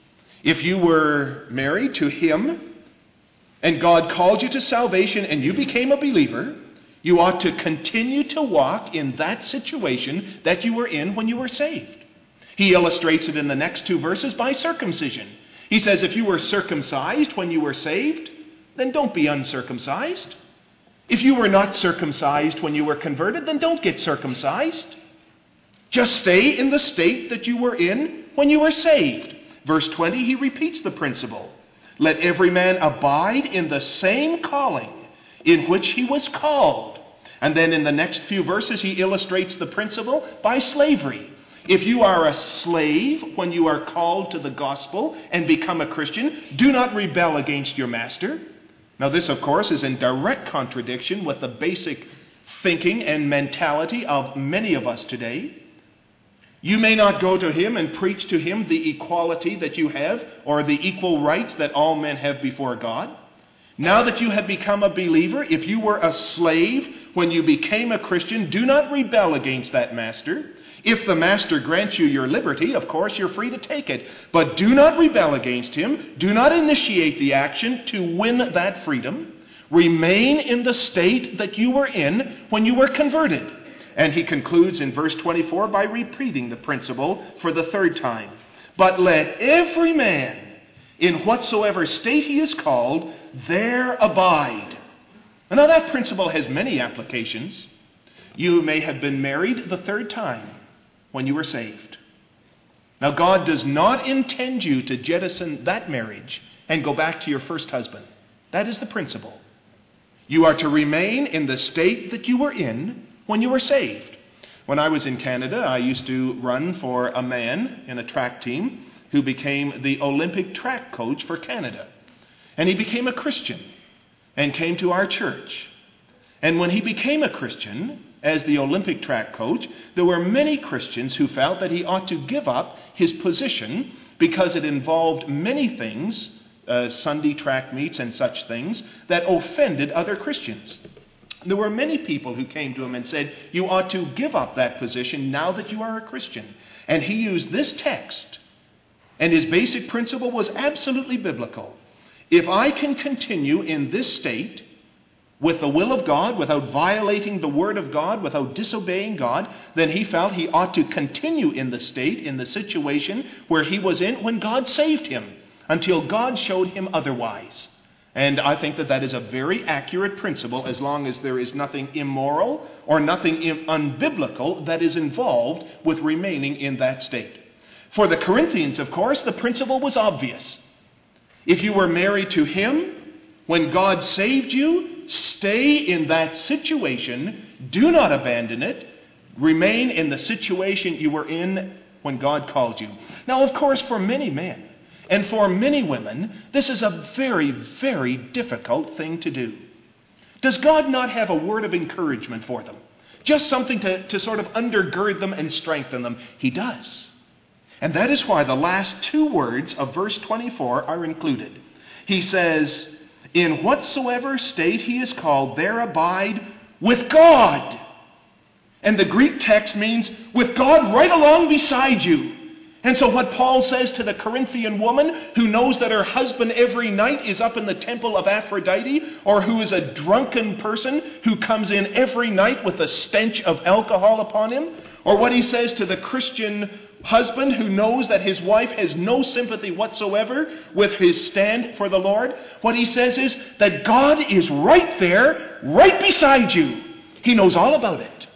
If you were married to him and God called you to salvation and you became a believer, you ought to continue to walk in that situation that you were in when you were saved. He illustrates it in the next two verses by circumcision. He says, if you were circumcised when you were saved, then don't be uncircumcised. If you were not circumcised when you were converted, then don't get circumcised. Just stay in the state that you were in when you were saved. Verse 20, he repeats the principle. Let every man abide in the same calling in which he was called. And then in the next few verses, he illustrates the principle by slavery. If you are a slave when you are called to the gospel and become a Christian, do not rebel against your master. Now this, of course, is in direct contradiction with the basic thinking and mentality of many of us today. You may not go to him and preach to him the equality that you have or the equal rights that all men have before God. Now that you have become a believer, if you were a slave when you became a Christian, do not rebel against that master. If the master grants you your liberty, of course, you're free to take it. But do not rebel against him. Do not initiate the action to win that freedom. Remain in the state that you were in when you were converted. And he concludes in verse 24 by repeating the principle for the third time. But let every man, in whatsoever state he is called, there abide. Now that principle has many applications. You may have been married the third time when you were saved. Now God does not intend you to jettison that marriage and go back to your first husband. That is the principle. You are to remain in the state that you were in when you were saved. When I was in Canada, I used to run for a man in a track team who became the Olympic track coach for Canada. And he became a Christian and came to our church. And when he became a Christian, as the Olympic track coach, there were many Christians who felt that he ought to give up his position because it involved many things, Sunday track meets and such things, that offended other Christians. There were many people who came to him and said, you ought to give up that position now that you are a Christian. And he used this text, and his basic principle was absolutely biblical. If I can continue in this state with the will of God, without violating the word of God, without disobeying God, then he felt he ought to continue in the state, in the situation where he was in when God saved him, until God showed him otherwise. And I think that that is a very accurate principle as long as there is nothing immoral or nothing unbiblical that is involved with remaining in that state. For the Corinthians, of course, the principle was obvious. If you were married to him, when God saved you, stay in that situation. Do not abandon it. Remain in the situation you were in when God called you. Now, of course, for many men and for many women, this is a very, very difficult thing to do. Does God not have a word of encouragement for them? Just something to sort of undergird them and strengthen them? He does. And that is why the last two words of verse 24 are included. He says, in whatsoever state he is called, there abide with God. And the Greek text means with God right along beside you. And so what Paul says to the Corinthian woman who knows that her husband every night is up in the temple of Aphrodite, or who is a drunken person who comes in every night with the stench of alcohol upon him, or what he says to the Christian husband who knows that his wife has no sympathy whatsoever with his stand for the Lord, what he says is that God is right there, right beside you. He knows all about it.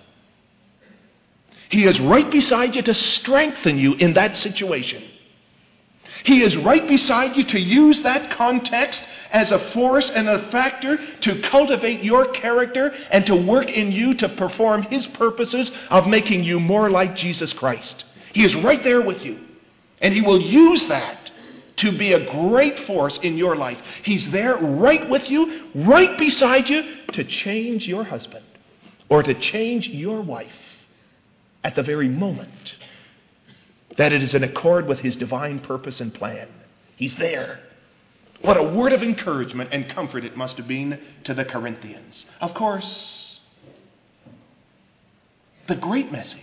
He is right beside you to strengthen you in that situation. He is right beside you to use that context as a force and a factor to cultivate your character and to work in you to perform his purposes of making you more like Jesus Christ. He is right there with you. And he will use that to be a great force in your life. He's there right with you, right beside you to change your husband or to change your wife. at the very moment that it is in accord with his divine purpose and plan. He's there. What a word of encouragement and comfort it must have been to the Corinthians. Of course, the great message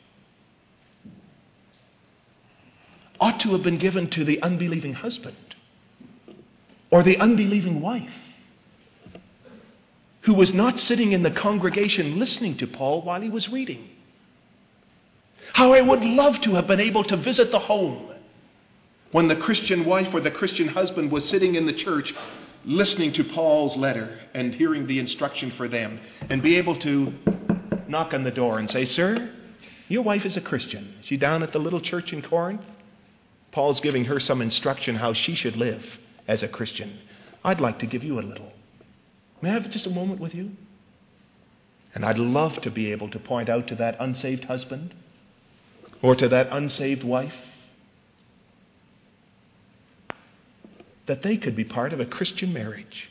ought to have been given to the unbelieving husband or the unbelieving wife who was not sitting in the congregation listening to Paul while he was reading. How I would love to have been able to visit the home when the Christian wife or the Christian husband was sitting in the church listening to Paul's letter and hearing the instruction for them, and be able to knock on the door and say, "Sir, your wife is a Christian. Is she down at the little church in Corinth? Paul's giving her some instruction how she should live as a Christian. I'd like to give you a little. May I have just a moment with you?" And I'd love to be able to point out to that unsaved husband or to that unsaved wife that they could be part of a Christian marriage,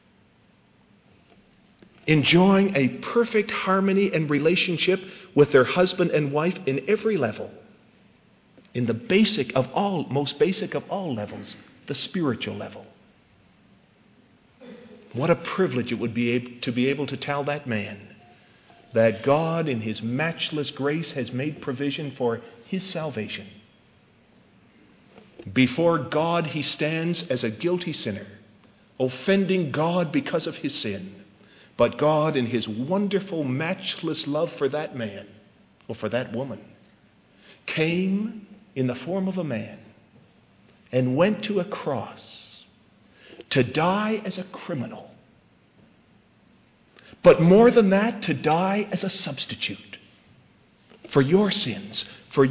enjoying a perfect harmony and relationship with their husband and wife in every level, in the most basic of all levels, the spiritual level. What a privilege it would be to be able to tell that man that God in his matchless grace has made provision for his salvation. Before God he stands as a guilty sinner, offending God because of his sin. But God in his wonderful, matchless love for that man, or for that woman, came in the form of a man and went to a cross to die as a criminal. But more than that, to die as a substitute for your sins,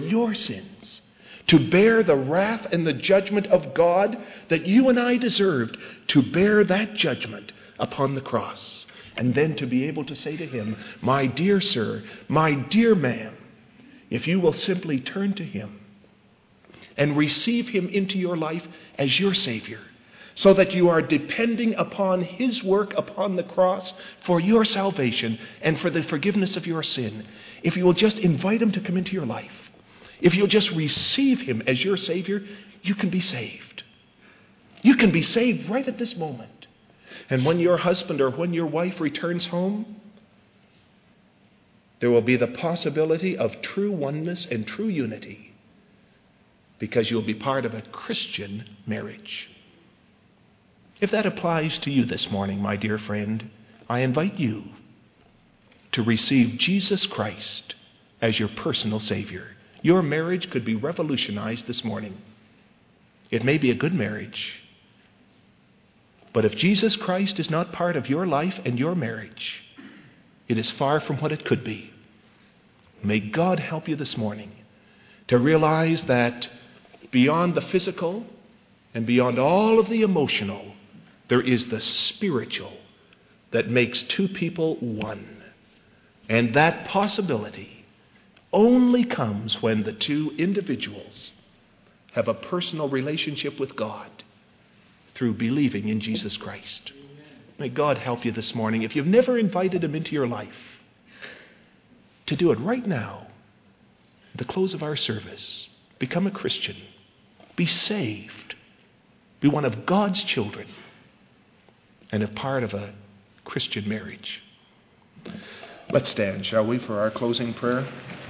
to bear the wrath and the judgment of God that you and I deserved, to bear that judgment upon the cross. And then to be able to say to him, "My dear sir, my dear ma'am, if you will simply turn to him and receive him into your life as your Savior, so that you are depending upon his work upon the cross for your salvation and for the forgiveness of your sin, if you will just invite him to come into your life, if you'll just receive him as your Savior, you can be saved. You can be saved right at this moment. And when your husband or when your wife returns home, there will be the possibility of true oneness and true unity, because you'll be part of a Christian marriage." If that applies to you this morning, my dear friend, I invite you to receive Jesus Christ as your personal Savior. Your marriage could be revolutionized this morning. It may be a good marriage, but if Jesus Christ is not part of your life and your marriage, it is far from what it could be. May God help you this morning to realize that beyond the physical and beyond all of the emotional, there is the spiritual that makes two people one. And that possibility only comes when the two individuals have a personal relationship with God through believing in Jesus Christ. May God help you this morning, if you've never invited him into your life, to do it right now, at the close of our service. Become a Christian. Be saved. Be one of God's children, and a part of a Christian marriage. Let's stand, shall we, for our closing prayer?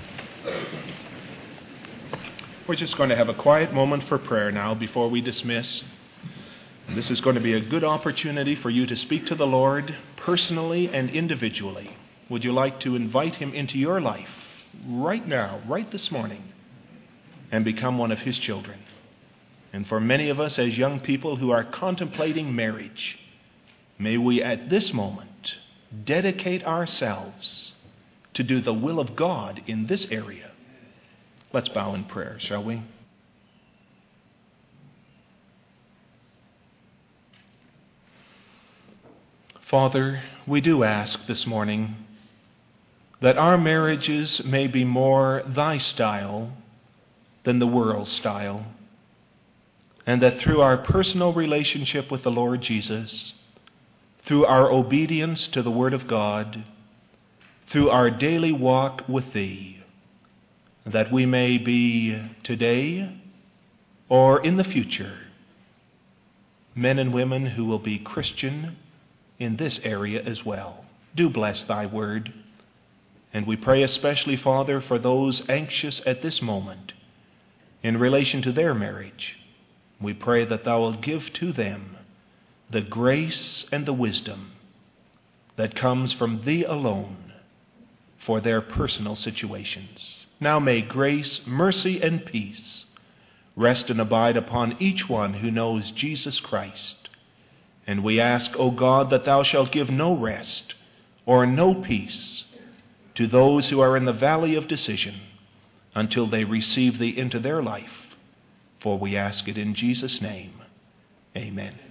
We're just going to have a quiet moment for prayer now before we dismiss. And this is going to be a good opportunity for you to speak to the Lord personally and individually. Would you like to invite him into your life right now, right this morning, and become one of his children? And for many of us as young people who are contemplating marriage, may we at this moment dedicate ourselves to do the will of God in this area. Let's bow in prayer, shall we? Father, we do ask this morning that our marriages may be more thy style than the world's style, and that through our personal relationship with the Lord Jesus, through our obedience to the Word of God, through our daily walk with thee, that we may be today or in the future men and women who will be Christian in this area as well. Do bless thy word. And we pray especially, Father, for those anxious at this moment in relation to their marriage. We pray that thou wilt give to them the grace and the wisdom that comes from thee alone for their personal situations. Now may grace, mercy, and peace rest and abide upon each one who knows Jesus Christ. And we ask, O God, that thou shalt give no rest or no peace to those who are in the valley of decision until they receive thee into their life. For we ask it in Jesus' name. Amen.